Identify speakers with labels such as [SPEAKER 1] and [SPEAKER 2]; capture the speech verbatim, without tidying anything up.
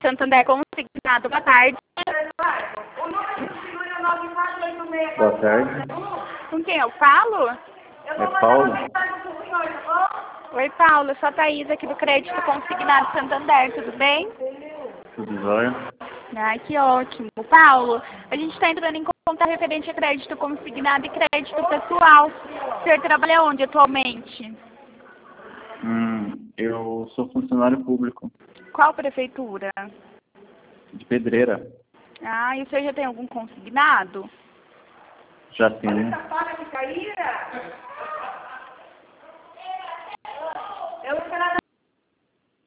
[SPEAKER 1] Santander Consignado. Boa tarde.
[SPEAKER 2] Boa tarde.
[SPEAKER 1] Com quem eu falo?
[SPEAKER 2] É Paulo?
[SPEAKER 1] Oi, Paulo. Eu sou a Thaís aqui do Crédito Consignado Santander. Tudo bem?
[SPEAKER 2] Tudo jóia?
[SPEAKER 1] Ai, que ótimo. Paulo, a gente está entrando em conta referente a crédito consignado e crédito pessoal. O senhor trabalha onde atualmente?
[SPEAKER 2] Hum, eu sou funcionário público
[SPEAKER 1] Qual prefeitura?
[SPEAKER 2] de Pedreira.
[SPEAKER 1] Ah, e o senhor já tem algum consignado?
[SPEAKER 2] Já tenho.